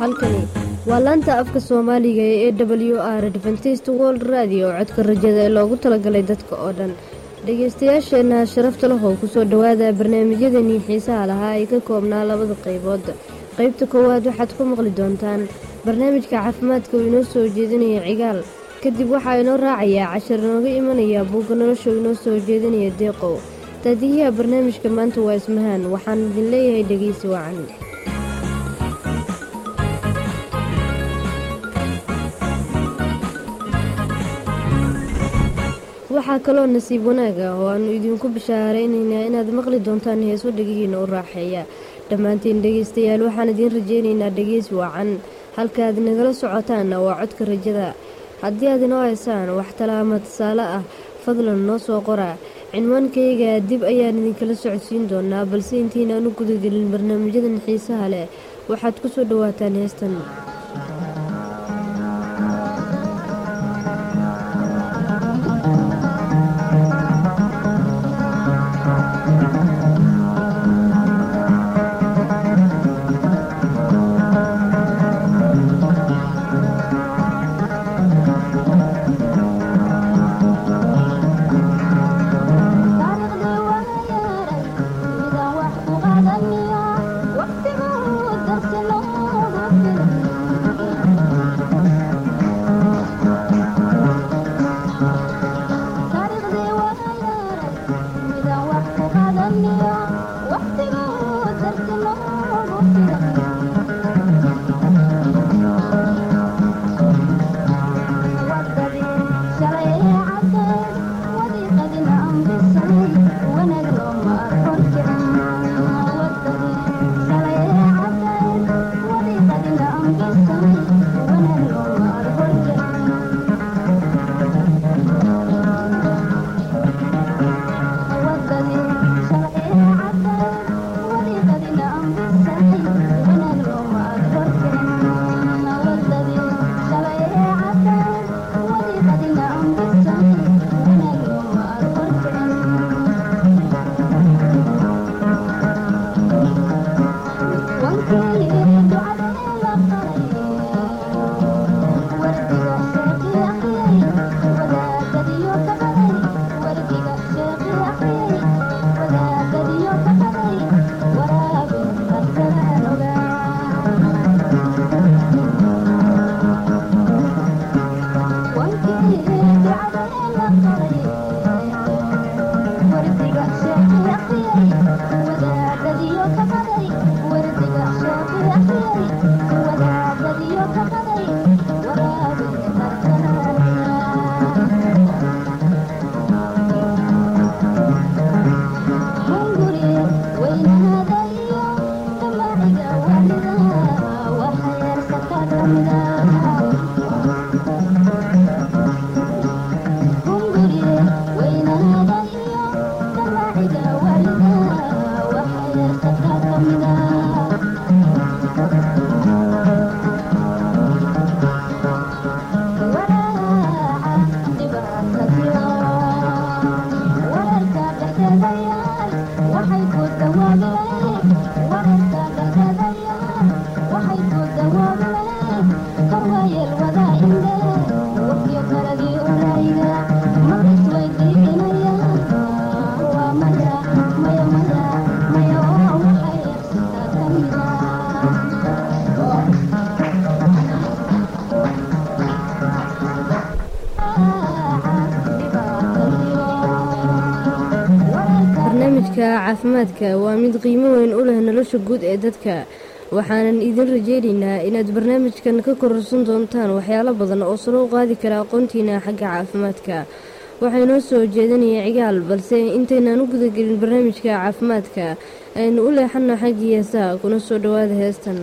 halkani waa laanta afka Soomaaliga ee AWR Adventist World Radio codka rajada ee loogu talagalay dadka oo dhan. Dhageystayaasheena sharafta leh oo ku soo dhawaada barnaamijyadani xiisaha lahaa ee ka koobnaa labada qaybood. Qaybta koowaad waxaad ku maqli doontaan barnaamijka caafimaadka oo inoo soo jeedinaya cigaal. kadib waxaa inoo raacaya cashar nooga imanaya buugga nolosha inoo soo jeedinaya deeqow. taadiyaha barnaamijka maanta waa Ismahaan, waxaan idin leeyahay dhegeysi wacan. waxaa kaloo nasiib wanaag ah oo aanu idinku bishaaraynaynaa inaad maqli doontaan heeso dhegihiina u raaxeeya. dhammaantiin dhegeystayaal waxaan idiin rajaynaynaa dhegeysi wacan. halkaaad nagala socotaanna waa codka rajada. haddii aad inoo haysaan wax talaama tusaale ah, fadlan noo soo qora. cinwaankayga dib ayaan idinkala socodsiin doonaa, balse intiinaan u gudagelin barnaamijyadan xiisaha leh waxaad ku soo dhawaataan heestan. caafimaadka waa mid qiimo weyn u leh nolosha guud ee dadka. waxaanan idin rajaynaynaa inaad barnaamijkan ka kororsan doontaan waxyaalo badan oo sare u qaadi kara aqoontiina xagga caafimaadka. waxaa inoo soo jeedinaya cigaal, balse intaynaan u gudagelin barnaamijka caafimaadka aynu u leexano xaggii heesaha. kuna soo dhawaada heestan.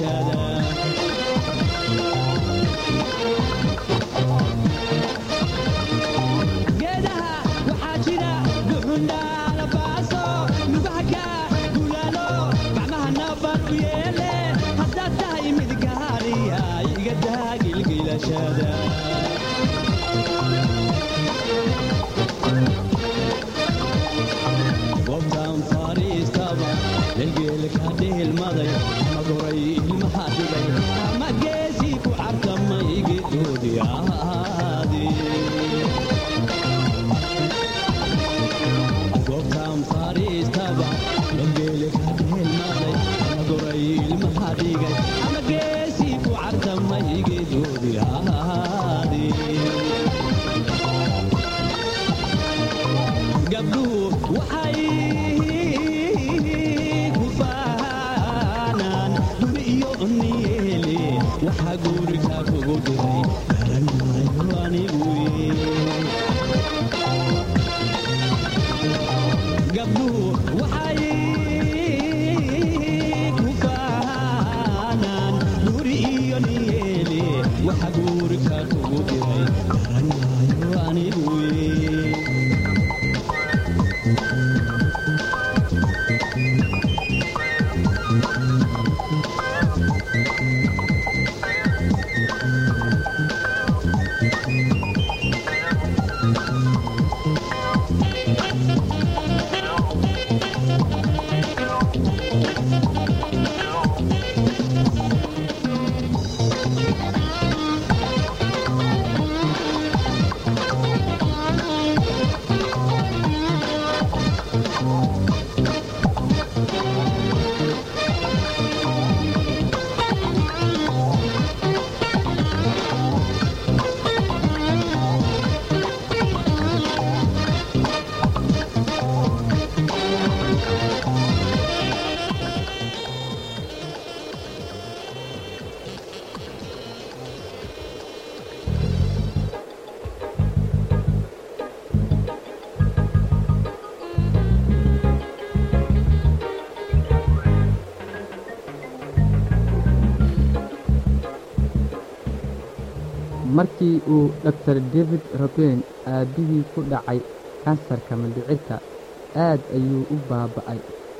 markii uu Dr. David Robin aabihii ku dhacay kansarka mindhicirka aad ayuu u baaba'ay.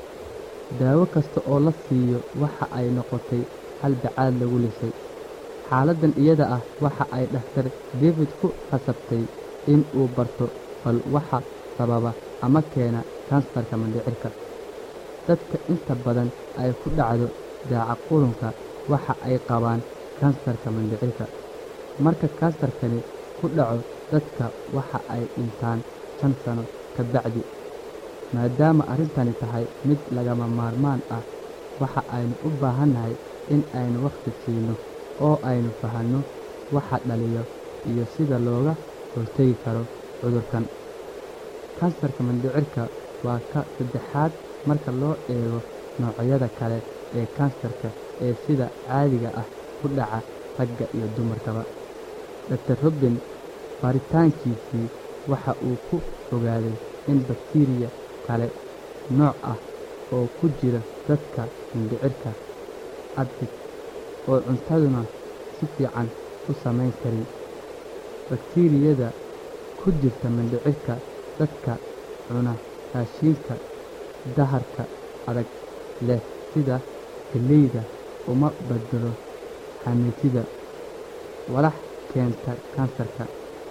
daawo kasta oo la siiyo waxa ay noqotay hal bacaad lagu lisay. xaaladdan iyada ah waxa ay Dr. David ku khasabtay in uu barto bal waxa sababa ama keena kansarka mindhicirka. dadka inta badan ay ku dhacdo daaca qurunka waxa ay qabaan kansarka mindhicirka. marka kansarkani ku dhaco dadka waxa ay dhintaan 5 sano ka bacdi. maadaama arrintani tahay mid lagama maarmaan ah, waxa aynu u baahannahay in aynu waqti siino oo aynu fahanno waxa dhaliyo iyo sida looga hortagi karo cudurkan. kansarka mindhicirka waa ka saddexaad marka loo eego noocyada kale ee kansarka ee sida caadiga ah ku dhaca ragga iyo dumarkaba. Dr. Robin baaritaankiisii waxa uu ku ogaaday in bakteeriya kale nooc ah oo ku jira dadka mindhicirka adag oo cuntaduna si fiican u samayn karin. bakteeriyada ku jirta mindhicirka dadka cuna raashinka daharka adag leh sida galleyda uma bedelo xameetida walax keenta kansarka.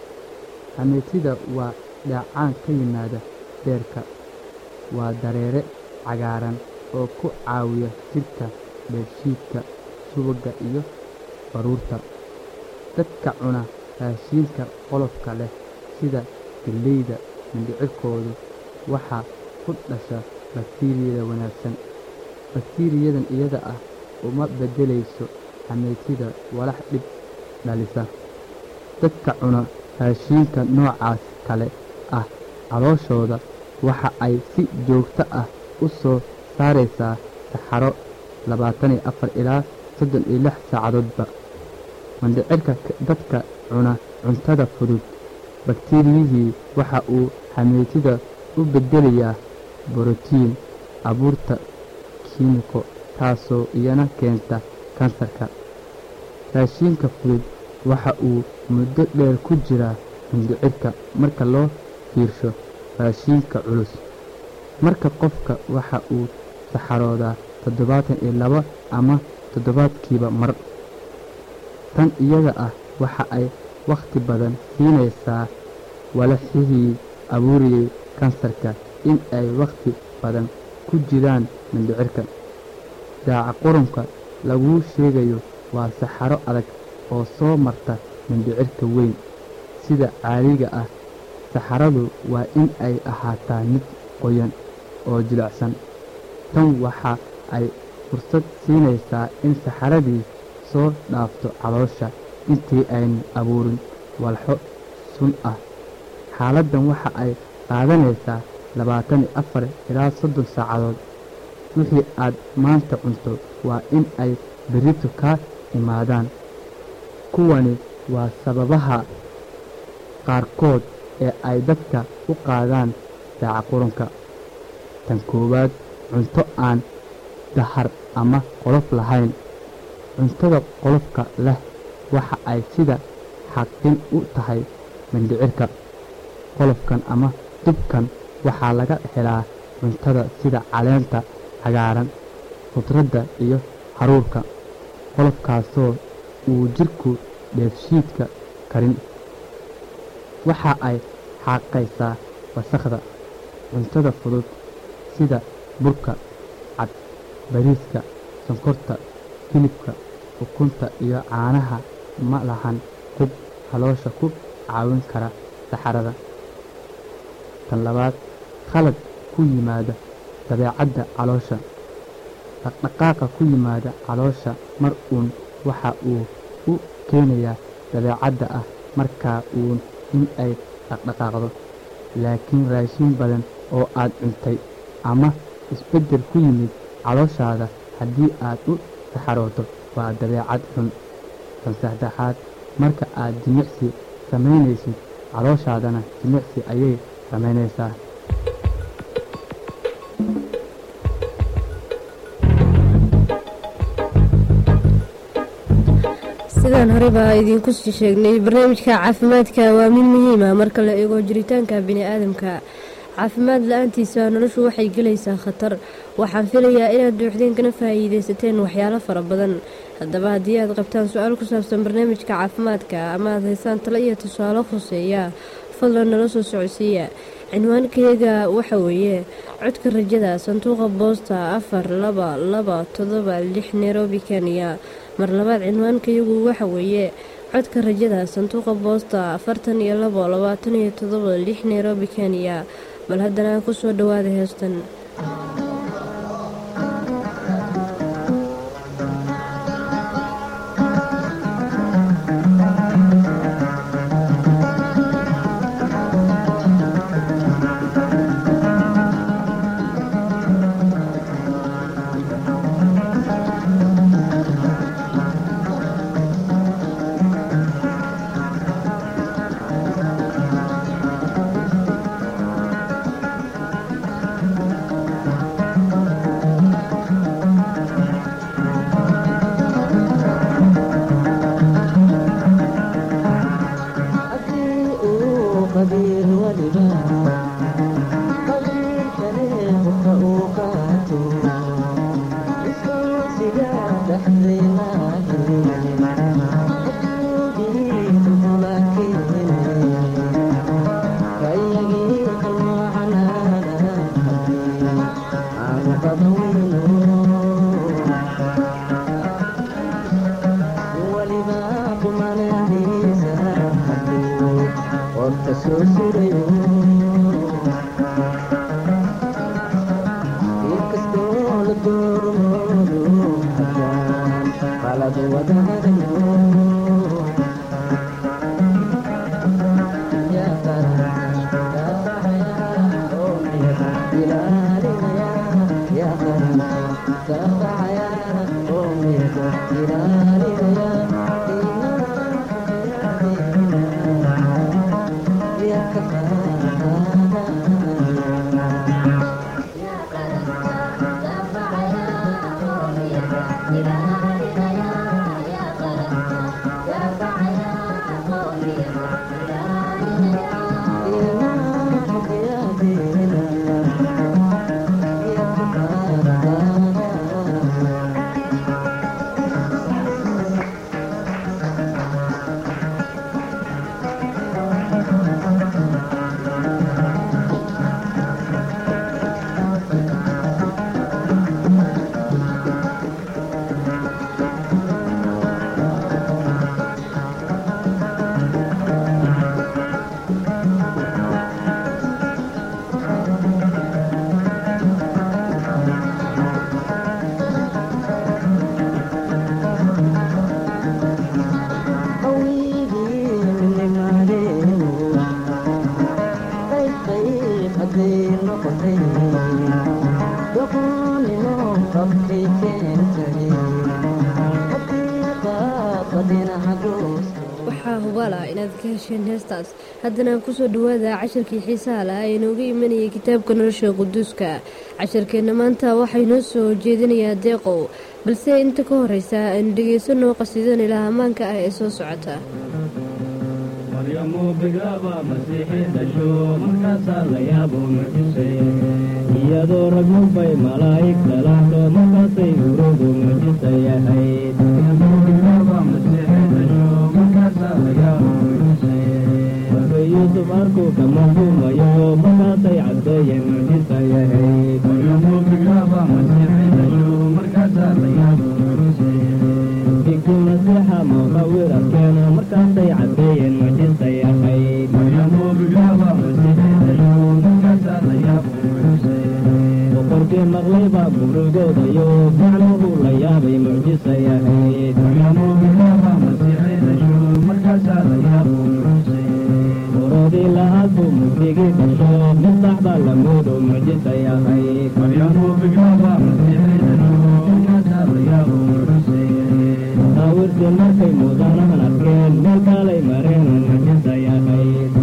xameetida waa dheecaan ka yimaada beerka. waa dareere cagaaran oo ku caawiya jirka dheefshiidka, subagga iyo baruurta. dadka cuna raashinka qolofka leh sida galleyda mindhicirkoodu waxaa ku dhasha bakteeriyada wanaagsan. bakteeriyadan iyada ah uma beddelayso xameetida walax dhib dhalisa. dadka cuna raashinka noocaas kale ah calooshooda waxa ay si joogto ah u soo saaraysaa saxaro 24 ilaa 36 saacadoodba. mindhicirka dadka cuna cuntada fudud, bakteeriyihii waxa uu xameetida u beddelayaa borotiin abuurta kiimiko taasoo iyana keenta kansarka. raashinka fudud waxa uu muddo dheer ku jiraa mindhicirka marka loo fiirsho raashinka culus. marka qofka waxa uu saxaroodaa 72 ama toddobaadkiiba mar. tan iyada ah waxa ay wakhti badan siinaysaa walaxihii abuuriyey kansarka in ay wakhti badan ku jiraan mindhicirka. daaca qurunka laguu sheegayo waa saxaro adag oo soo marta mindhicirka weyn. sida caadiga ah saxaradu waa in ay ahaataa mid qoyan oo jilicsan. tan waxa ay fursad siinaysaa in saxaradii soo dhaafto caloosha intii aynan abuurin walxo sun ah. xaaladdan waxa ay qaadanaysaa 24 ilaa 30 saacadood. wixii aad maanta cunto waa in ay berrito ka imaadaan. kuwani waa sababaha qaarkood ee ay dadka u qaadaan daaca qurunka. tan koowaad, cunto aan dahar ama qolof lahayn. cuntada qolofka leh waxa ay sida xaqin u tahay mindhicirka. qolofkan ama dubkan waxaa laga helaa cuntada sida caleenta cagaaran, khudradda iyo haruurka. qolofkaasoo uu jirku dheefshiidka karin. waxa ay xaaqaysaa wasakhda. cuntada fudud sida burka cad, bariiska, sonkorta, hilibka, ukunta iyo caanaha ma lahan hub caloosha ku caawin kara saxarada. tan labaad, khalad ku yimaada dabeecadda caloosha. dhaqdhaqaaqa ku yimaada caloosha mar uun waxa uu u keenayaa dabeecadda ah markaa uun in ay dhaqdhaqaaqdo. laakiin raashin badan oo aad cuntay ama isbeddel ku yimid calooshaada haddii aad u saxarooto waa dabeecad xun. tan saddexaad, marka aad jimicsi samaynaysid calooshaadana jimicsi ayay samaynaysaa. sidaan horeba idinku sii sheegnay, barnaamijka caafimaadka waa mid muhiima marka la eego jiritaanka bini'aadamka. caafimaad la-aantiisa noloshu waxay gelaysaa khatar. waxaan filayaa inaad buuxdeen kana faa'iidaysateen waxyaalo fara badan. haddaba haddii aad qabtaan su-aal ku saabsan barnaamijka caafimaadka ama aad haysaan talo iyo tusaale khuseeya, fadlan nala soo socodsiiya. cinwaankayaga waxa weeye codka rajada, sanduuqa boosta 4226 Nairobi, Kenya. mar labaad, cinwaankayagu waxa weeye codka rajada, sanduuqa boosta 42227 Nairobi, Kenya. bal haddana ku soo dhawaada heestan. waxaa hubaal ah inaad ka hesheen heestaas. haddana kusoo dhawaada casharkii xiisaha lahaa ee inooga imanayay kitaabka nolosha quduuska. casharkeenna maanta waxay noo soo jeedinayaa deeqow, balse inta ka horeysa aynu dhegeysanno qasiidan ilaah ammaanka ah ee soo socota. maryamu bigaaba masiixi dhasho markaasaa la yaabo mucjisay, iyadoo rag mubay malaa'ig dhalaxdo markaasay urugu mucjisa yahayd. markay yuusuf arkuu ka mahduumayo markaasay caddeeyeen mucjisa yahayd. dinkii masiixa muqawir arkeeno markaasay caddeeyeen mucjisa yahayd. boqorkii maqlay baa gurigoodayo gacmuhu la yaabay mucjisa yahayd. urodii lahaad buu mugdigii dhasho misax baa la moodo mucjisa yahayd. muqawirtii markay mudanahan arkeen meel kaalay mareen mucjisa yahayd.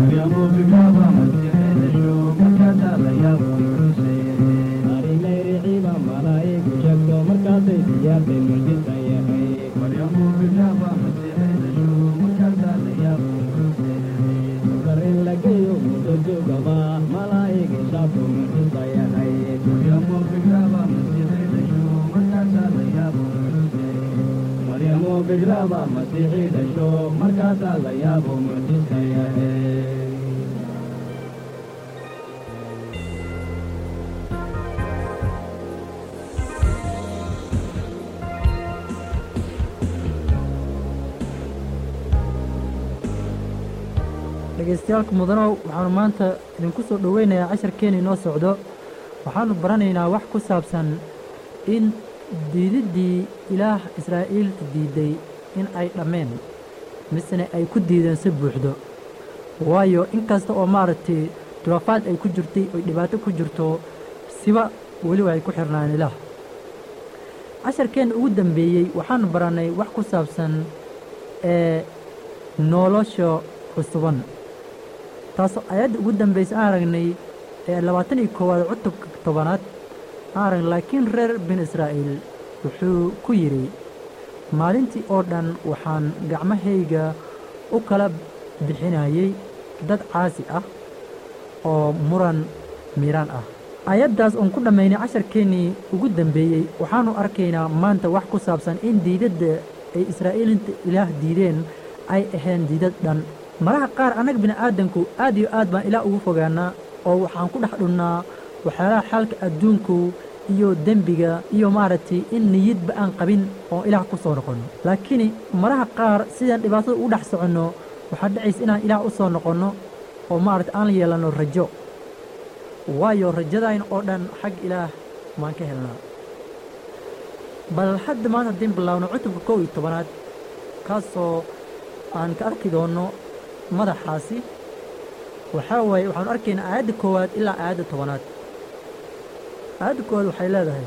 arilayriciiba malaa'igu sheegto markaasay siyaabtay mucjisa yahayd. kar in la geeyo muddo joogaba malaa'igi shaabto mucjisa yahayd. maryamu bigraaba masiixi dhasho markaasaa la yaabo mucjisa yahayd. dhegeystayaal mudanow, waxaanu maanta idinku soo dhoweynayaa casharkeena inoo socdo. waxaanu baranaynaa wax ku saabsan in diididdii ilaah israa'iilka diiday in ay dhammeen misena ay ku diideen si buuxdo. waayo inkasta oo maaragtay dulaafaad ay ku jirtay oy dhibaato ku jirto, siba weliba ay ku xirnaan ilaah. casharkeenna ugu dambeeyey waxaanu barannay wax ku saabsan nolosha cusuban, taasoo ayadda ugu dambaysa aan aragnay 21 cutubka 10aad aan aragnay. laakiin reer bin israa'iil wuxuu ku yidhi, maalintii oo dhan waxaan gacmahayga u kala bixinayay dad caasi ah oo muran miiraan ah. ayaddaas oon ku dhammaynay casharkeennii ugu dambeeyey waxaannu arkaynaa maanta wax ku saabsan in diidadda ay israa'iilinta ilaah diideen ay ahayn diidad dhan. maraha qaar annaga bini'aadanku aad iyo aad baan ilaah ugu fogaannaa oo waxaan ku dhex dhunnaa waxyaalaha xaalka adduunku iyo dembiga iyo maaragtay in niyadba aan qabin oon ilaah ku soo noqonno. laakiin maraha qaar sidaan dhibaatada ugu dhex soconno waxaa dhacaysa inaan ilaah u soo noqonno oo maaragtay aan yeelanno rajo, waayo rajadayn oo dhan xag ilaah maan ka helnaa. bal hadda maanta haddiin bilaawno cutubka 11aad kaasoo aan ka arki doonno madaxaasi. waxaa waaye waxaanu arkaynaa aayadda 1 ilaa aayadda 10aad. aayadda 1 waxay leedahay,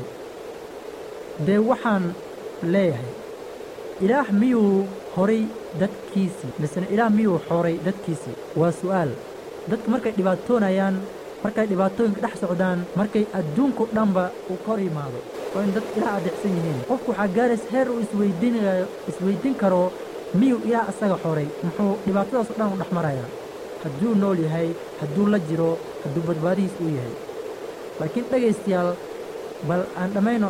dee waxaan leeyahay, ilaah miyuu horay dadkiisii misena ilaah miyuu xoray dadkiisii? waa su'aal. dadka markay dhibaatoonayaan, markay dhibaatooyinka dhex socdaan, markay adduunku dhanba uu kor yimaado oo in dadka ilaah adeecsan yihiin, qofku waxaa gaaraysa heer uu isweydiin karo, miyuu ilaah asaga xoray? muxuu dhibaatadaasoo dhan u dhex marayaa? hadduu nool yahay, hadduu la jiro, hadduu badbaadihiis uu yahay. laakiin dhegaystayaal, bal aan dhammayno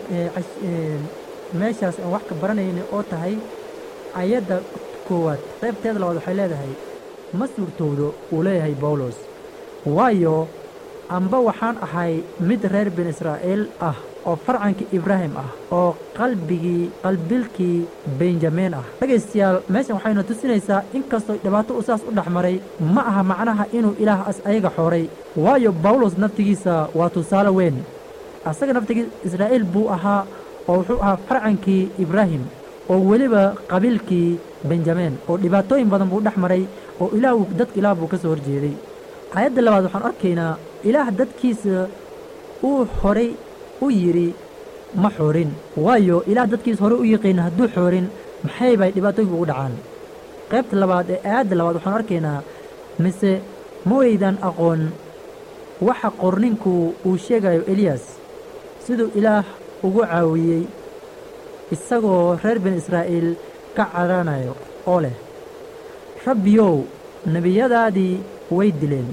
meeshaas aan wax ka baranayna oo tahay ayadda 1 qaybteeda 2 waxay leedahay, ma suurtowdo uu leeyahay bawlos, waayo amba waxaan ahay mid reer bin israa'iil ah oo farcankii ibraahim ah oo qalbilkii benjamin ah. dhegaystayaal, meeshan waxayna tusinaysaa inkastoo dhibaato uu saas u dhex maray, ma aha macnaha inuu ilaah as ayaga xoray, waayo bawlos naftigiisa waa tusaale weyn. asaga naftigiisa israa'iil buu ahaa oo wuxuu ahaa farcankii ibraahim oo weliba qabiilkii benjamin, oo dhibaatooyin badan buu dhex maray oo dadka ilaah buu ka soo horjeeday. aayadda labaad waxaan arkaynaa ilaah dadkiisa uu horay u yidhi ma xoorin waayo ilaah dadkiisa horey u yiqiina hadduu xoorin maxay bay dhibaatooyinku ugu dhacaan qaybta labaad ee aayadda labaad waxaan arkaynaa mise ma weydan aqoon waxa qorninku uu sheegayo eliyas siduu ilaah ugu caawiyey isagoo reer bani israa'iil ka caranayo oo leh rabbiyow nebiyadaadii way dileen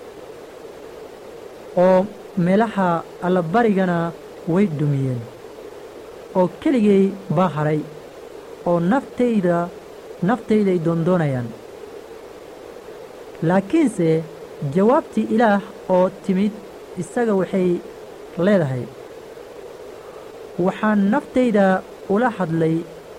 oo meelaha allabarigana way dumiyeen oo keligay baa haray oo naftayday doondoonayaan laakiinse jawaabtii ilaah oo timid isaga waxay leedahay waxaan naftayda ula hadlay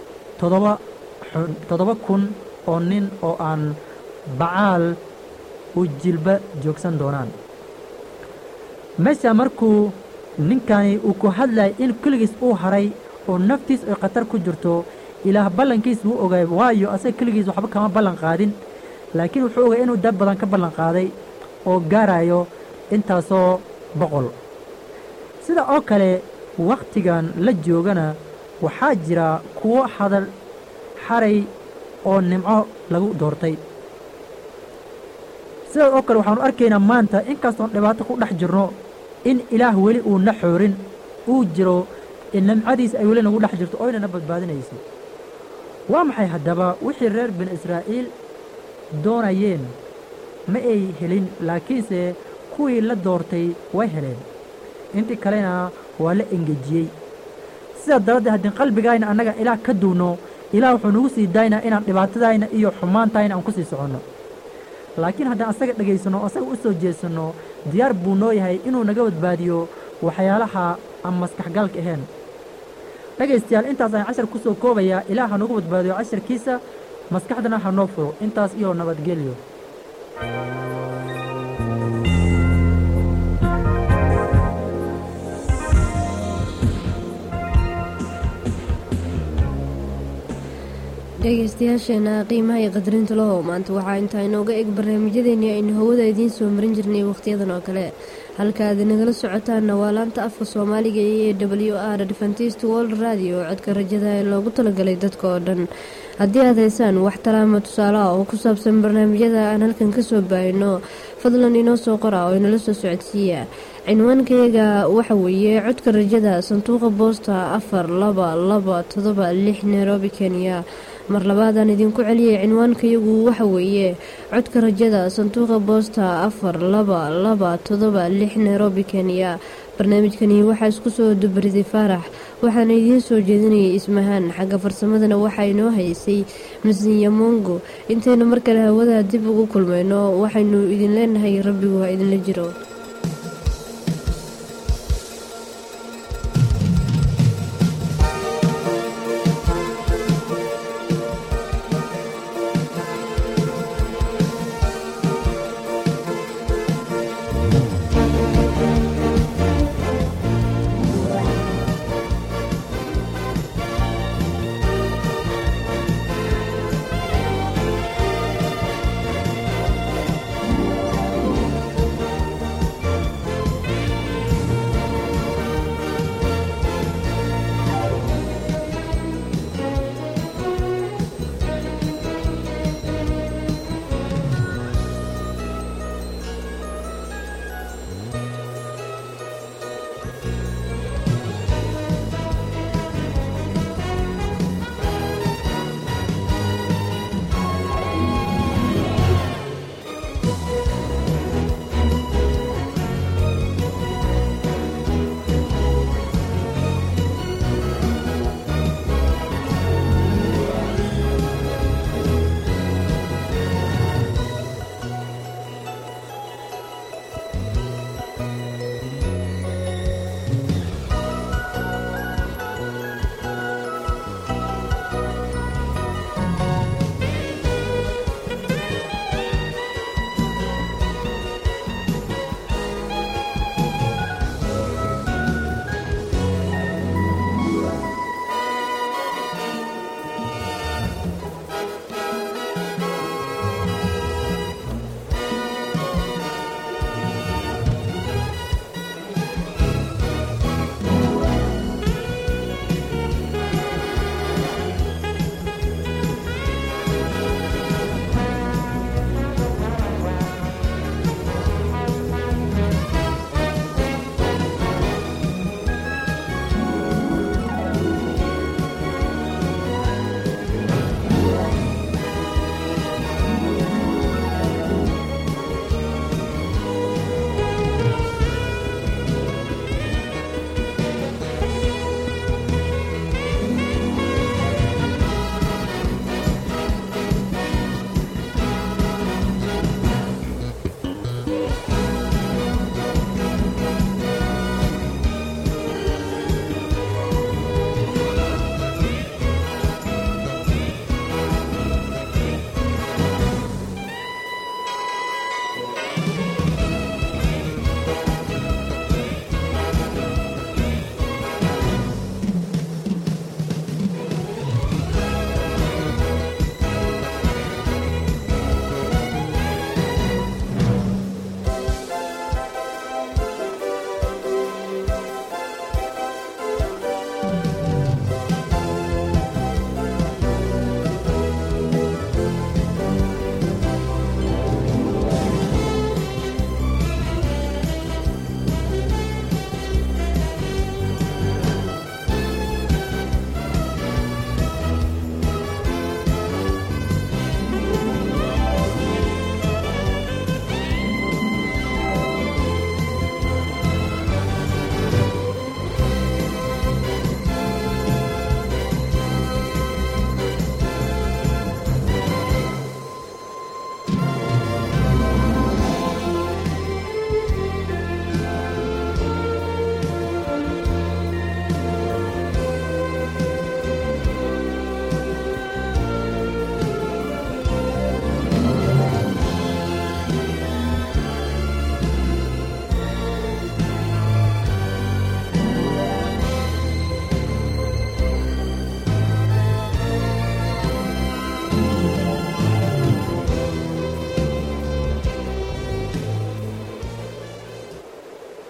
7,000 oo nin oo aan bacaal u jilba joogsan doonaan meesha markuu ninkani uu ku hadlayay in keligiis uu haray oo naftiis ay khatar ku jirto ilaah ballankiis wuu ogaay waayo asaga keligiis waxba kama ballan qaadin laakiin wuxuu ogay inuu dad badan ka ballan qaaday oo gaarayo intaasoo 100 sida oo kale wakhtigan la joogana waxaa jira kuwo hadal xaray oo nimco lagu doortay sida oo kale waxaanu arkaynaa maanta inkastoon dhibaato ku dhex jirno in ilaah weli uu na xoorin uu jiro in nimcadiis ay weli nagu dhex jirto oo inana badbaadinayso waa maxay haddaba wixii reer bani israa'iil doonayeen ma ay helin laakiinse kuwii la doortay way heleen intii kalena waa la engejiyey sidaa daraaddeed haddii qalbigayna annaga ilaah ka duunno ilaah wuxuu nagu sii daaynaa inaan dhibaatadayna iyo xumaantayna aan ku sii soconno laakiin haddaan asaga dhegaysanno o asaga u soo jeesanno diyaar buu noo yahay inuu naga badbaadiyo waxyaalaha aan maskaxgalka ahayn dhegaystayaal intaas ayaan cashar ku soo koobayaa ilaah ha nagu badbaadiyo casharkiisa maskaxdana ha noo furo intaas iyo nabadgelyo dhegaystayaasheena qiimaha iyo qadarinta lahow maanta waxaa intaa inooga eg barnaamijyadeennii aynu hawada idiin soo marin jirnay wakhtiyadan oo kale halka aad inagala socotaanna waa laanta afka soomaaliga ee WR Adventist World Radio codka rajada ee loogu talagalay dadka oo dhan haddii aad haysaan wax talaama tusaale ah oo ku saabsan barnaamijyada aan halkan ka soo baahino fadlan inoo soo qora oo inala soo socodsiiya cinwaankayaga waxa weeye codka rajada sanduuqa boosta 4226 Nairobi Kenya mar labaadaan idinku celiyay cinwaankayagu waxa weeye codka rajada sanduuqa boosta 4226 Nairobi Kenya barnaamijkani waxaa isku soo dubariday Faarax waxaana idiin soo jeedinayay Ismahaan xagga farsamadana waxaa inoo haysay Masiya Mongo intaynu mar kale hawada dib ugu kulmayno waxaynu idin leenahay rabbigu ha idinla jiro